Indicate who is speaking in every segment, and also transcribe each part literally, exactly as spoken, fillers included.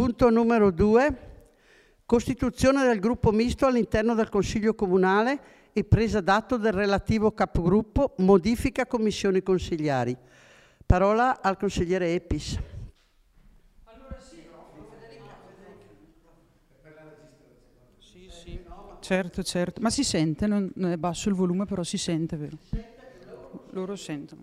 Speaker 1: Punto numero due. Costituzione del gruppo misto all'interno del Consiglio Comunale e presa d'atto del relativo capogruppo, modifica commissioni consigliari. Parola al consigliere Epis.
Speaker 2: Allora sì, sì, sì, certo, certo, ma si sente, non, non è basso il volume, però si sente, vero? Loro sentono.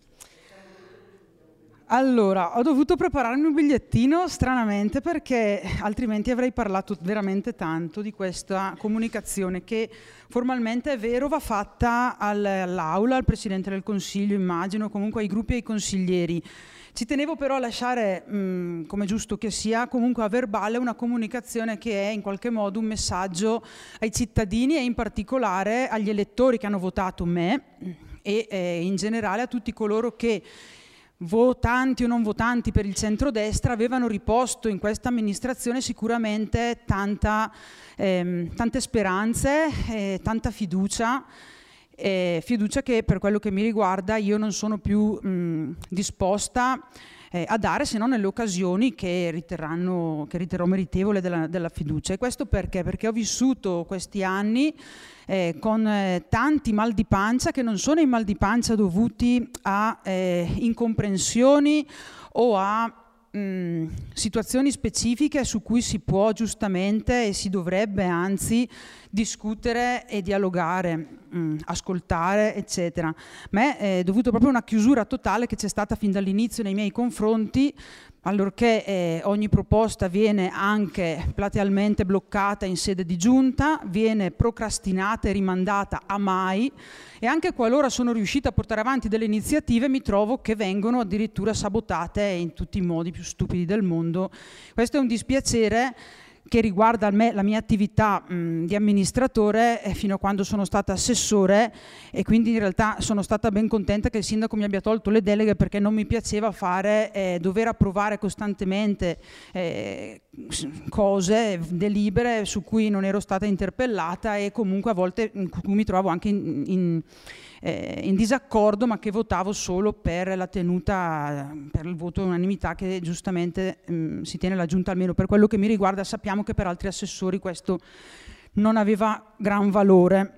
Speaker 2: Allora, ho dovuto prepararmi un bigliettino stranamente perché altrimenti avrei parlato veramente tanto di questa comunicazione che formalmente è vero va fatta all'Aula, al Presidente del Consiglio immagino, comunque ai gruppi e ai consiglieri. Ci tenevo però a lasciare, mh, come giusto che sia, comunque a verbale una comunicazione che è in qualche modo un messaggio ai cittadini e in particolare agli elettori che hanno votato me e eh, in generale a tutti coloro che votanti o non votanti per il centrodestra avevano riposto in questa amministrazione sicuramente tanta, ehm, tante speranze, eh, tanta fiducia, eh, fiducia che per quello che mi riguarda io non sono più mh, disposta eh, a dare se non nelle occasioni che riterranno, che riterrò meritevole della, della fiducia. E questo perché? Perché ho vissuto questi anni Eh, con eh, tanti mal di pancia che non sono i mal di pancia dovuti a eh, incomprensioni o a mh, situazioni specifiche su cui si può giustamente e si dovrebbe anzi discutere e dialogare, mh, ascoltare eccetera, ma è eh, dovuto proprio a una chiusura totale che c'è stata fin dall'inizio nei miei confronti, allorché eh, ogni proposta viene anche platealmente bloccata in sede di giunta, viene procrastinata e rimandata a mai, e anche qualora sono riuscita a portare avanti delle iniziative mi trovo che vengono addirittura sabotate in tutti i modi più stupidi del mondo. Questo è un dispiacere che riguarda me, la mia attività mh, di amministratore eh, fino a quando sono stata assessore, e quindi in realtà sono stata ben contenta che il sindaco mi abbia tolto le deleghe perché non mi piaceva fare, eh, dover approvare costantemente eh, cose, delibere su cui non ero stata interpellata e comunque a volte in cui mi trovavo anche in, in Eh, in disaccordo, ma che votavo solo per la tenuta, per il voto unanimità che giustamente mh, si tiene la giunta, almeno per quello che mi riguarda. Sappiamo che per altri assessori questo non aveva gran valore.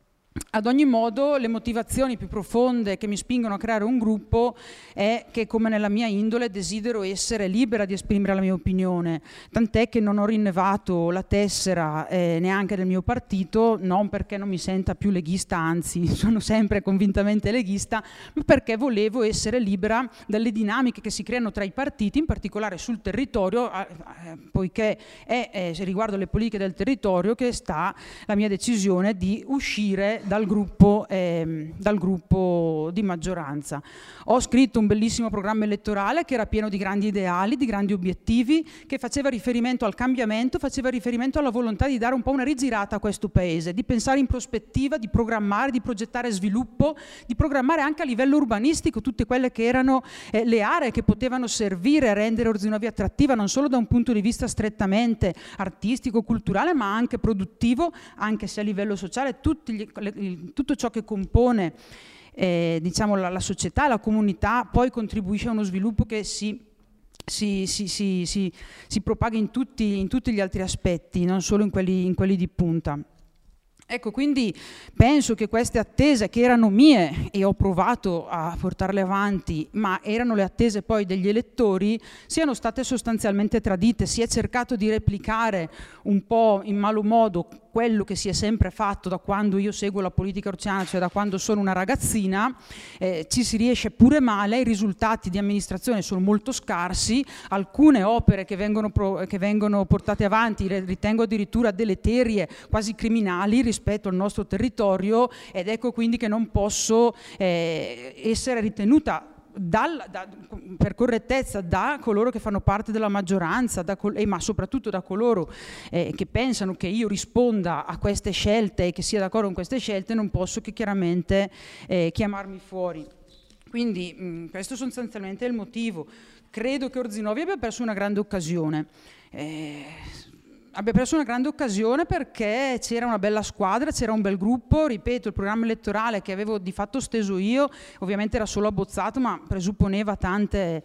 Speaker 2: Ad ogni modo, le motivazioni più profonde che mi spingono a creare un gruppo è che, come nella mia indole, desidero essere libera di esprimere la mia opinione, tant'è che non ho rinnovato la tessera eh, neanche del mio partito, non perché non mi senta più leghista, anzi sono sempre convintamente leghista, ma perché volevo essere libera dalle dinamiche che si creano tra i partiti, in particolare sul territorio, eh, poiché è eh, riguardo alle politiche del territorio che sta la mia decisione di uscire dal gruppo, eh, dal gruppo di maggioranza. Ho scritto un bellissimo programma elettorale che era pieno di grandi ideali, di grandi obiettivi, che faceva riferimento al cambiamento, faceva riferimento alla volontà di dare un po' una rigirata a questo paese, di pensare in prospettiva, di programmare, di progettare sviluppo, di programmare anche a livello urbanistico tutte quelle che erano eh, le aree che potevano servire a rendere Orzinuovi attrattiva non solo da un punto di vista strettamente artistico, culturale, ma anche produttivo, anche se a livello sociale tutti gli, le, tutto ciò che compone eh, diciamo la, la società, la comunità, poi contribuisce a uno sviluppo che si, si, si, si, si, si propaga in tutti, in tutti gli altri aspetti, non solo in quelli, in quelli di punta. Ecco, quindi penso che queste attese che erano mie e ho provato a portarle avanti, ma erano le attese poi degli elettori, siano state sostanzialmente tradite. Si è cercato di replicare un po' in malo modo quello che si è sempre fatto da quando io seguo la politica orziana, cioè da quando sono una ragazzina, eh, ci si riesce pure male, i risultati di amministrazione sono molto scarsi, alcune opere che vengono, pro, che vengono portate avanti ritengo addirittura deleterie, quasi criminali rispetto al nostro territorio, ed ecco quindi che non posso eh, essere ritenuta Dal, da, per correttezza da coloro che fanno parte della maggioranza, da col- eh, ma soprattutto da coloro eh, che pensano che io risponda a queste scelte e che sia d'accordo con queste scelte, non posso che chiaramente eh, chiamarmi fuori. Quindi mh, questo sostanzialmente è il motivo. Credo che Orzinuovi abbia perso una grande occasione. Eh, abbia perso una grande occasione perché c'era una bella squadra, c'era un bel gruppo, ripeto, il programma elettorale che avevo di fatto steso io, ovviamente era solo abbozzato, ma presupponeva tante,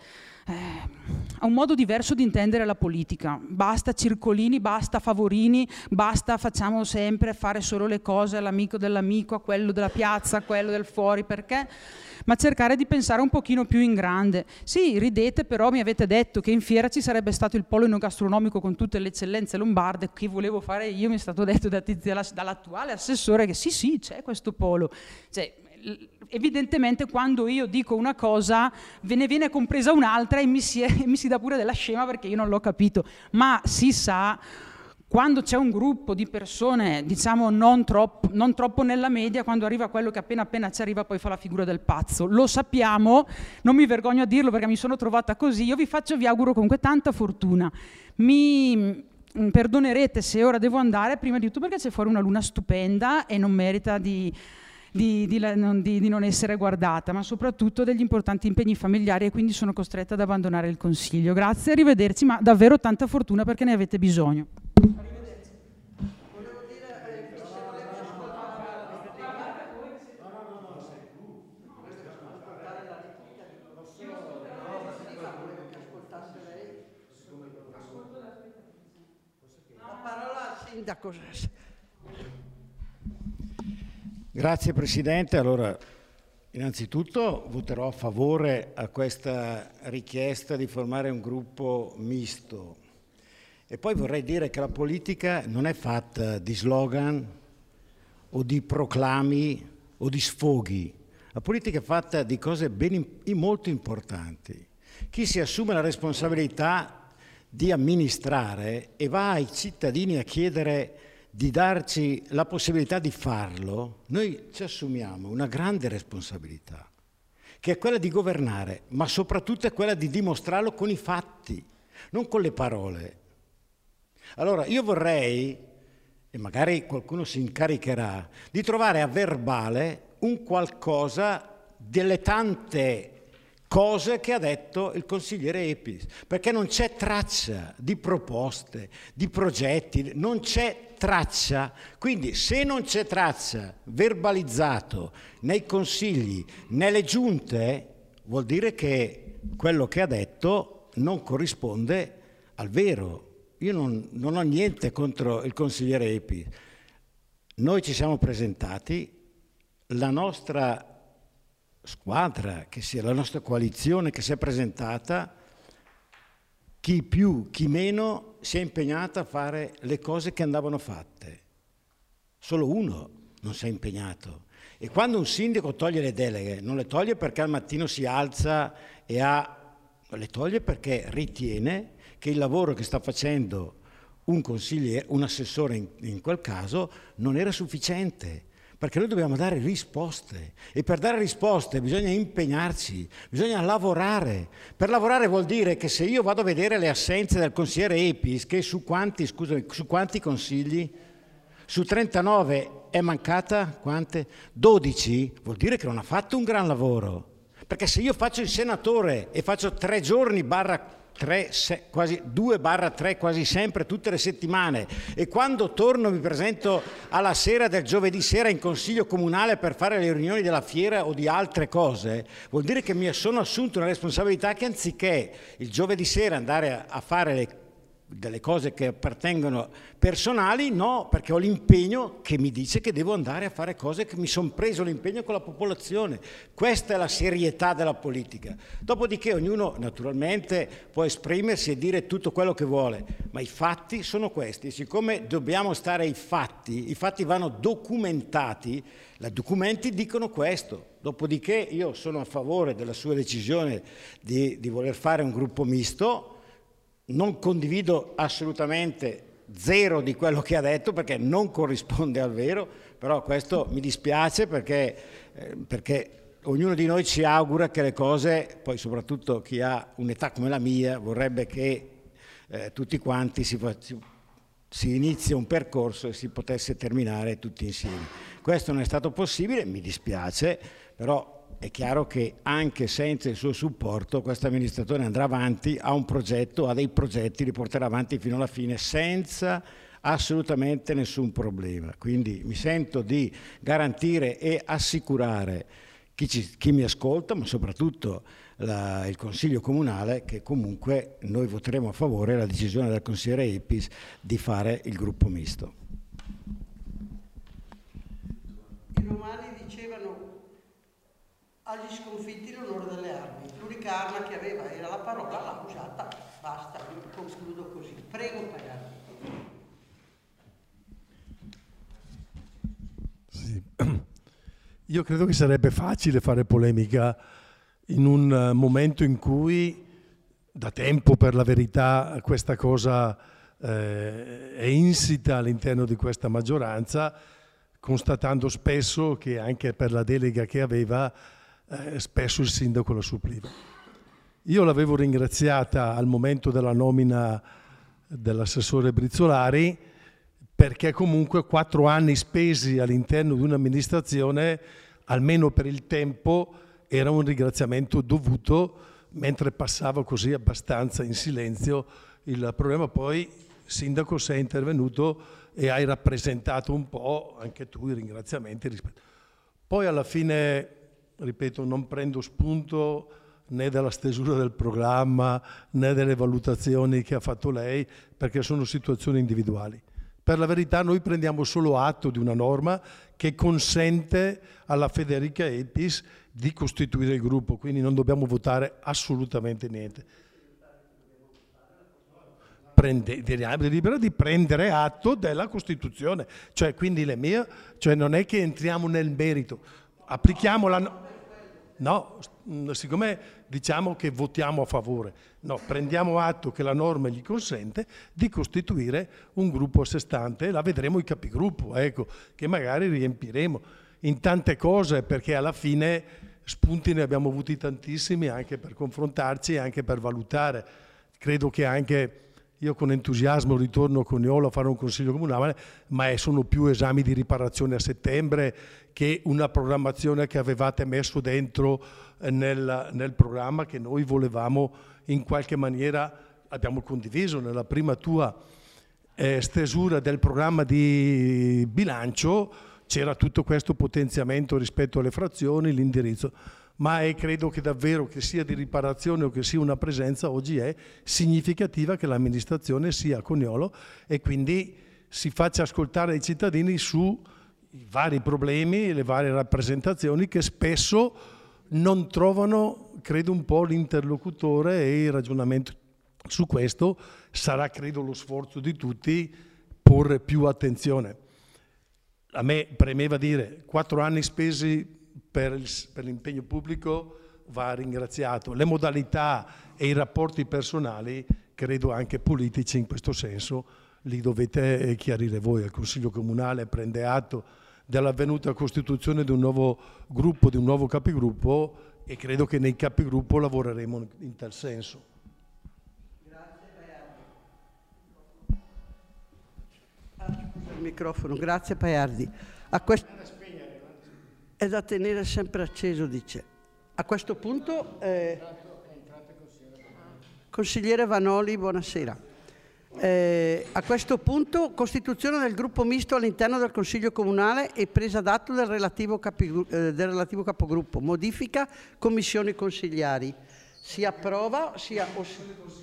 Speaker 2: ha un modo diverso di intendere la politica. Basta circolini, basta favorini, basta facciamo sempre fare solo le cose all'amico dell'amico, a quello della piazza, a quello del fuori, perché? Ma cercare di pensare un pochino più in grande. Sì, ridete, però mi avete detto che in fiera ci sarebbe stato il polo enogastronomico con tutte le eccellenze lombarde che volevo fare io, mi è stato detto da Tiziana, dall'attuale assessore che sì, sì, c'è questo polo. Cioè, evidentemente quando io dico una cosa ve ne viene compresa un'altra e mi si, è, mi si dà pure della scema perché io non l'ho capito, ma si sa quando c'è un gruppo di persone diciamo non troppo, non troppo nella media, quando arriva quello che appena appena ci arriva poi fa la figura del pazzo, lo sappiamo, non mi vergogno a dirlo perché mi sono trovata così. Io vi faccio, vi auguro comunque tanta fortuna, mi perdonerete se ora devo andare, prima di tutto perché c'è fuori una luna stupenda e non merita di Di, di, non, di, di non essere guardata, ma soprattutto degli importanti impegni familiari e quindi sono costretta ad abbandonare il consiglio. Grazie, arrivederci, ma davvero tanta fortuna perché ne avete bisogno. Arrivederci. Volevo dire, eh, se volevi ascoltare la richiesta di io volevo che ascoltasse lei. Ascolto la La parola al sindaco.
Speaker 3: Grazie Presidente. Allora, innanzitutto voterò a favore a questa richiesta di formare un gruppo misto e poi vorrei dire che la politica non è fatta di slogan o di proclami o di sfoghi. La politica è fatta di cose ben, molto importanti. Chi si assume la responsabilità di amministrare e va ai cittadini a chiedere di darci la possibilità di farlo, noi ci assumiamo una grande responsabilità, che è quella di governare, ma soprattutto è quella di dimostrarlo con i fatti, non con le parole. Allora io vorrei, e magari qualcuno si incaricherà, di trovare a verbale un qualcosa delle tante cose che ha detto il consigliere Epis, perché non c'è traccia di proposte, di progetti, non c'è traccia. Quindi se non c'è traccia verbalizzato nei consigli, nelle giunte, vuol dire che quello che ha detto non corrisponde al vero. Io non, non ho niente contro il consigliere Epis. Noi ci siamo presentati, la nostra squadra, che sia la nostra coalizione che si è presentata, chi più, chi meno, si è impegnata a fare le cose che andavano fatte. Solo uno non si è impegnato. E quando un sindaco toglie le deleghe, non le toglie perché al mattino si alza e ha... le toglie perché ritiene che il lavoro che sta facendo un consigliere, un assessore in, in quel caso, non era sufficiente. Perché noi dobbiamo dare risposte e per dare risposte bisogna impegnarci, bisogna lavorare. Per lavorare vuol dire che se io vado a vedere le assenze del consigliere Epis, che su quanti, scusami, su quanti consigli? Su trentanove è mancata quante? dodici, vuol dire che non ha fatto un gran lavoro. Perché se io faccio il senatore e faccio tre giorni barra Tre, se, quasi due barra tre quasi sempre tutte le settimane e quando torno mi presento alla sera del giovedì sera in consiglio comunale per fare le riunioni della fiera o di altre cose, vuol dire che mi sono assunto una responsabilità che anziché il giovedì sera andare a, a fare le delle cose che appartengono personali, no, perché ho l'impegno che mi dice che devo andare a fare cose che mi sono preso l'impegno con la popolazione. Questa è la serietà della politica. Dopodiché ognuno naturalmente può esprimersi e dire tutto quello che vuole, ma i fatti sono questi. Siccome dobbiamo stare ai fatti, i fatti vanno documentati, i documenti dicono questo. Dopodiché io sono a favore della sua decisione di, di voler fare un gruppo misto. Non condivido assolutamente zero di quello che ha detto perché non corrisponde al vero, però questo mi dispiace perché, eh, perché ognuno di noi ci augura che le cose, poi soprattutto chi ha un'età come la mia, vorrebbe che eh, tutti quanti si, si, si inizi un percorso e si potesse terminare tutti insieme. Questo non è stato possibile, mi dispiace, però è chiaro che anche senza il suo supporto questo amministratore andrà avanti, ha un progetto, ha dei progetti, li porterà avanti fino alla fine senza assolutamente nessun problema. Quindi mi sento di garantire e assicurare chi, ci, chi mi ascolta, ma soprattutto la, il Consiglio Comunale, che comunque noi voteremo a favore la decisione del consigliere Epis di fare il gruppo misto.
Speaker 1: I romani dicevano agli sconfitti l'onore delle armi. L'unica arma che aveva era la parola, l'ha usata, basta, concludo così. Prego, Pagani.
Speaker 4: Sì. Io credo che sarebbe facile fare polemica in un momento in cui da tempo, per la verità, questa cosa eh, è insita all'interno di questa maggioranza, constatando spesso che anche per la delega che aveva eh, spesso il sindaco la suppliva. Io l'avevo ringraziata al momento della nomina dell'assessore Brizzolari, perché comunque quattro anni spesi all'interno di un'amministrazione, almeno per il tempo, era un ringraziamento dovuto, mentre passava così abbastanza in silenzio il problema. Poi, sindaco, sei intervenuto e hai rappresentato un po' anche tu i ringraziamenti. Poi alla fine, ripeto, non prendo spunto né dalla stesura del programma né delle valutazioni che ha fatto lei, perché sono situazioni individuali. Per la verità noi prendiamo solo atto di una norma che consente alla Federica Epis di costituire il gruppo, quindi non dobbiamo votare assolutamente niente. Prende, libero di prendere atto della Costituzione, cioè quindi le mie, cioè non è che entriamo nel merito, applichiamo la... No, siccome diciamo che votiamo a favore, no, prendiamo atto che la norma gli consente di costituire un gruppo a sé stante, la vedremo i capigruppo, ecco, che magari riempiremo in tante cose, perché alla fine spunti ne abbiamo avuti tantissimi anche per confrontarci e anche per valutare. Credo che anche io con entusiasmo ritorno con Niolo a fare un consiglio comunale, ma sono più esami di riparazione a settembre che una programmazione che avevate messo dentro nel, nel programma, che noi volevamo in qualche maniera, abbiamo condiviso nella prima tua eh, stesura del programma di bilancio, c'era tutto questo potenziamento rispetto alle frazioni, l'indirizzo. Ma è, credo che davvero, che sia di riparazione o che sia una presenza, oggi è significativa che l'amministrazione sia a Cognolo e quindi si faccia ascoltare ai cittadini su i vari problemi e le varie rappresentazioni che spesso non trovano, credo, un po' l'interlocutore, e il ragionamento su questo sarà, credo, lo sforzo di tutti porre più attenzione. A me premeva dire quattro anni spesi per l'impegno pubblico va ringraziato. Le modalità e i rapporti personali, credo anche politici in questo senso, li dovete chiarire voi. Il Consiglio Comunale prende atto dell'avvenuta costituzione di un nuovo gruppo, di un nuovo capigruppo, e credo che nei capigruppo lavoreremo in tal senso.
Speaker 1: Grazie, Paiardi. Ah, scusa il microfono. Grazie, Paiardi. A questo... È da tenere sempre acceso, dice. A questo punto, eh, consigliere Vanoli, buonasera. Eh, a questo punto, costituzione del gruppo misto all'interno del Consiglio Comunale e presa d'atto del relativo, capi, eh, del relativo capogruppo. Modifica commissioni consigliari. Si approva, si a, o si...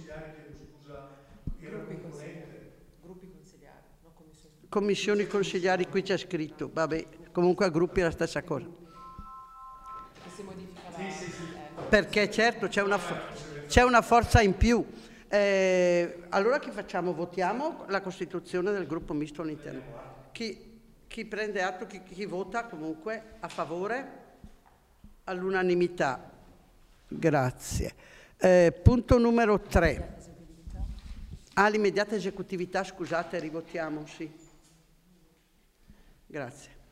Speaker 5: Gruppi consigliari, no, commissioni.
Speaker 1: Commissioni consigliari, qui c'è scritto, vabbè, comunque a gruppi è la stessa cosa.
Speaker 5: Si modifica la...
Speaker 1: Sì, sì, sì. Perché certo c'è una, c'è una forza in più. Eh, allora che facciamo? Votiamo la costituzione del gruppo misto all'interno. Chi, chi prende atto, chi, chi vota comunque a favore? All'unanimità. Grazie. Eh, punto numero tre. Ah, l'immediata esecutività, scusate, rivotiamo, sì. Grazie.